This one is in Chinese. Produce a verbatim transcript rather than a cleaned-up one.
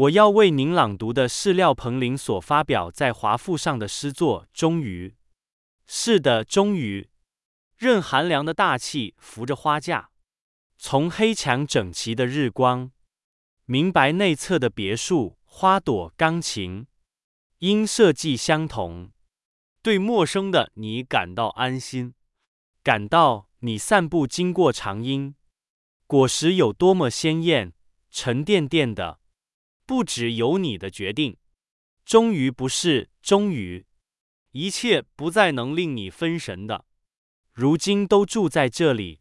我要为您朗读的是廖鹏林所发表在华附上的诗作《终于》。是的，终于。任寒凉的大气扶着花架，从黑墙整齐的日光，明白内侧的别墅花朵钢琴，因设计相同，对陌生的你感到安心，感到你散步经过长荫，果实有多么鲜艳，沉甸甸的。不只有你的决定，终于不是终于，一切不再能令你分神的，如今都住在这里，